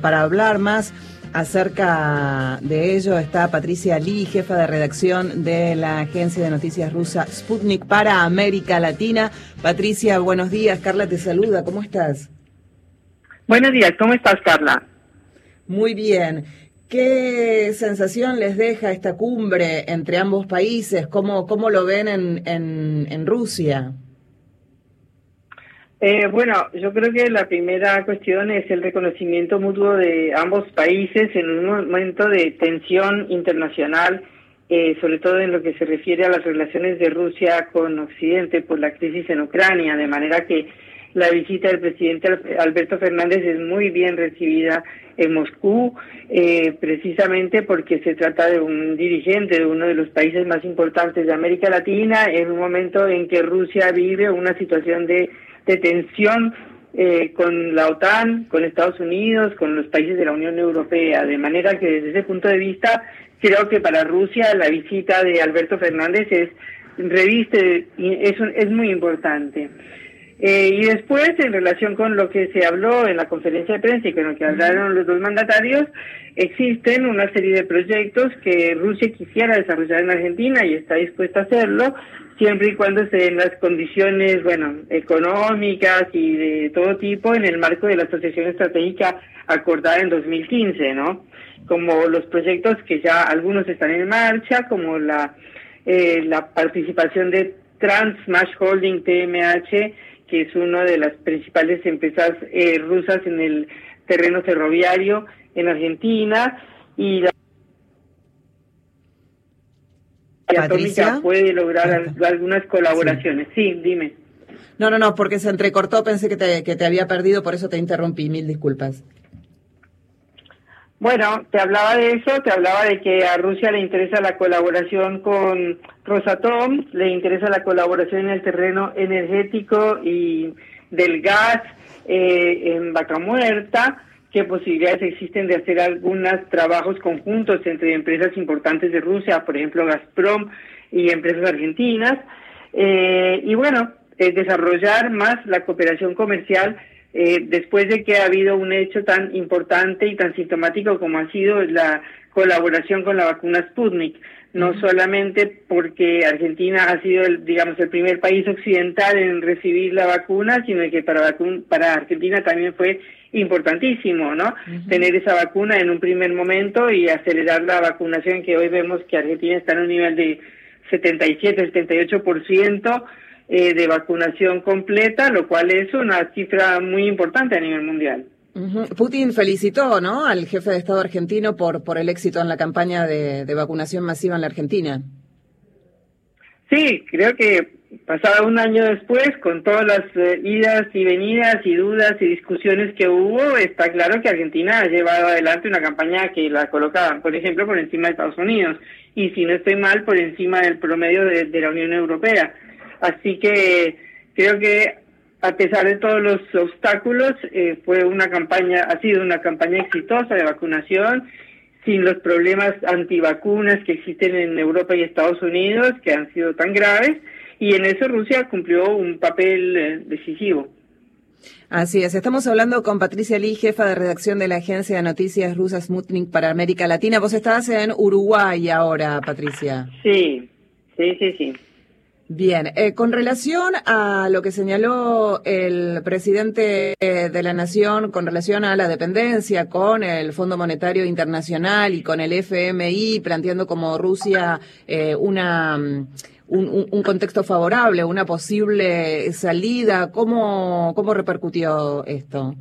para hablar más acerca de ello está Patricia Lee, jefa de redacción de la agencia de noticias rusa Sputnik para América Latina. Patricia, buenos días. Carla te saluda. ¿Cómo estás? Buenos días. ¿Cómo estás, Carla? Muy bien. ¿Qué sensación les deja esta cumbre entre ambos países? ¿Cómo lo ven en Rusia? Bueno, yo creo que la primera cuestión es el reconocimiento mutuo de ambos países en un momento de tensión internacional, sobre todo en lo que se refiere a las relaciones de Rusia con Occidente por la crisis en Ucrania, de manera que la visita del presidente Alberto Fernández es muy bien recibida en Moscú, precisamente porque se trata de un dirigente de uno de los países más importantes de América Latina, en un momento en que Rusia vive una situación de tensión con la OTAN, con Estados Unidos, con los países de la Unión Europea, de manera que desde ese punto de vista creo que para Rusia la visita de Alberto Fernández es muy importante. Y después, en relación con lo que se habló en la conferencia de prensa y con lo que hablaron los dos mandatarios, existen una serie de proyectos que Rusia quisiera desarrollar en Argentina y está dispuesta a hacerlo, siempre y cuando se den las condiciones, económicas y de todo tipo en el marco de la Asociación Estratégica acordada en 2015, ¿no? Como los proyectos que ya algunos están en marcha, como la participación de Transmash Holding TMH, que es una de las principales empresas rusas en el terreno ferroviario en Argentina, y la atómica puede lograr algunas colaboraciones. Sí, dime. No, porque se entrecortó, pensé que te había perdido, por eso te interrumpí, mil disculpas. Bueno, te hablaba de eso, te hablaba de que a Rusia le interesa la colaboración con Rosatom, le interesa la colaboración en el terreno energético y del gas en Vaca Muerta, qué posibilidades existen de hacer algunos trabajos conjuntos entre empresas importantes de Rusia, por ejemplo Gazprom y empresas argentinas, desarrollar más la cooperación comercial después de que ha habido un hecho tan importante y tan sintomático como ha sido la colaboración con la vacuna Sputnik, no solamente porque Argentina ha sido el primer país occidental en recibir la vacuna, sino que para Argentina también fue importantísimo, ¿no? Tener esa vacuna en un primer momento y acelerar la vacunación, que hoy vemos que Argentina está en un nivel de 77-78% de vacunación completa, lo cual es una cifra muy importante a nivel mundial. Putin felicitó, ¿no?, al jefe de Estado argentino por el éxito en la campaña de vacunación masiva en la Argentina. Sí, creo que pasado un año después, con todas las idas y venidas y dudas y discusiones que hubo, está claro que Argentina ha llevado adelante una campaña que la coloca, por ejemplo, por encima de Estados Unidos, y si no estoy mal, por encima del promedio de la Unión Europea. Así que creo que a pesar de todos los obstáculos, ha sido una campaña exitosa de vacunación, sin los problemas antivacunas que existen en Europa y Estados Unidos, que han sido tan graves, y en eso Rusia cumplió un papel decisivo. Así es, estamos hablando con Patricia Lee, jefa de redacción de la agencia de noticias rusa Sputnik para América Latina. Vos estás en Uruguay ahora, Patricia. Sí. Bien, con relación a lo que señaló el presidente de la Nación con relación a la dependencia con el Fondo Monetario Internacional y con el FMI, planteando como Rusia un contexto favorable, una posible salida, ¿cómo repercutió esto?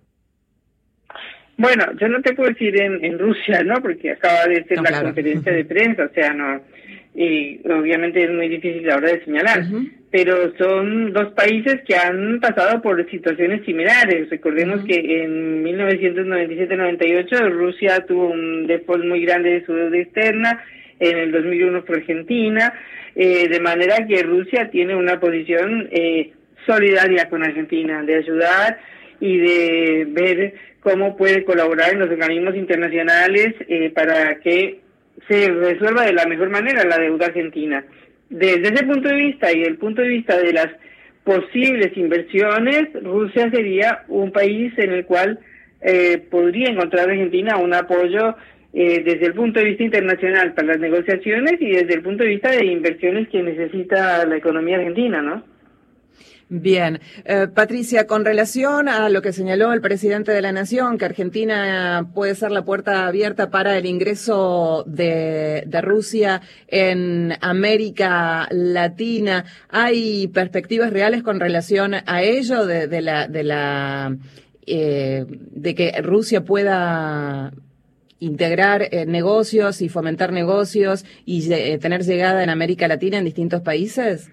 Bueno, yo no te puedo decir en Rusia, ¿no? Porque acaba de ser la conferencia de prensa, o sea, no, y obviamente es muy difícil ahora de señalar, pero son dos países que han pasado por situaciones similares. Recordemos que en 1997-98 Rusia tuvo un default muy grande de su deuda externa, en el 2001 fue Argentina, de manera que Rusia tiene una posición solidaria con Argentina, de ayudar y de ver cómo puede colaborar en los organismos internacionales para que se resuelva de la mejor manera la deuda argentina. Desde ese punto de vista y el punto de vista de las posibles inversiones, Rusia sería un país en el cual podría encontrar Argentina un apoyo desde el punto de vista internacional para las negociaciones y desde el punto de vista de inversiones que necesita la economía argentina, ¿no? Bien. Patricia, con relación a lo que señaló el presidente de la Nación, que Argentina puede ser la puerta abierta para el ingreso de Rusia en América Latina, ¿hay perspectivas reales con relación a ello, de que Rusia pueda integrar negocios y fomentar negocios y tener llegada en América Latina en distintos países?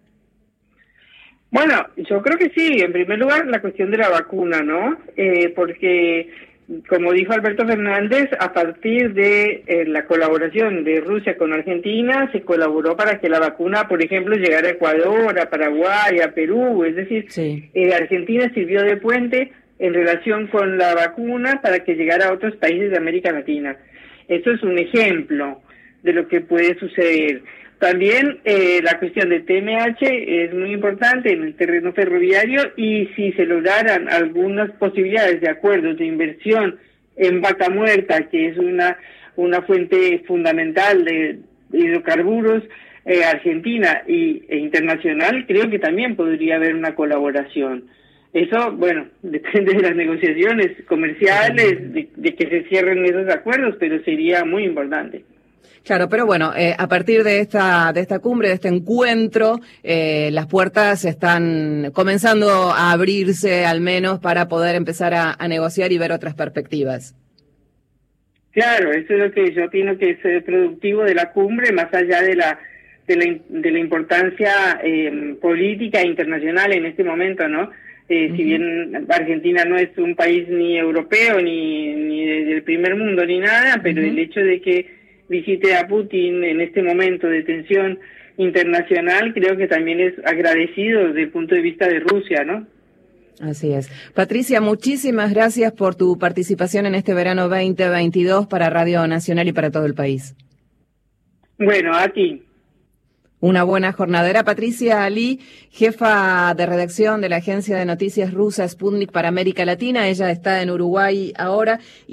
Bueno, yo creo que sí. En primer lugar, la cuestión de la vacuna, ¿no? Porque, como dijo Alberto Fernández, a partir de la colaboración de Rusia con Argentina, se colaboró para que la vacuna, por ejemplo, llegara a Ecuador, a Paraguay, a Perú. Es decir, sí. Argentina sirvió de puente en relación con la vacuna para que llegara a otros países de América Latina. Eso es un ejemplo de lo que puede suceder. También la cuestión de TMH es muy importante en el terreno ferroviario, y si se lograran algunas posibilidades de acuerdos de inversión en Vaca Muerta, que es una fuente fundamental de hidrocarburos argentina e internacional, creo que también podría haber una colaboración. Eso, bueno, depende de las negociaciones comerciales, de que se cierren esos acuerdos, pero sería muy importante. Claro, pero bueno, a partir de esta cumbre, de este encuentro, las puertas están comenzando a abrirse, al menos para poder empezar a negociar y ver otras perspectivas. Claro, eso es lo que yo opino que es productivo de la cumbre, más allá de la importancia política e internacional en este momento, ¿no? Si bien Argentina no es un país ni europeo, ni del primer mundo, ni nada, pero el hecho de que visite a Putin en este momento de tensión internacional, creo que también es agradecido desde el punto de vista de Rusia, ¿no? Así es. Patricia, muchísimas gracias por tu participación en este verano 2022 para Radio Nacional y para todo el país. Bueno, a ti. Una buena jornada. Era Patricia Ali, jefa de redacción de la agencia de noticias rusa Sputnik para América Latina. Ella está en Uruguay ahora.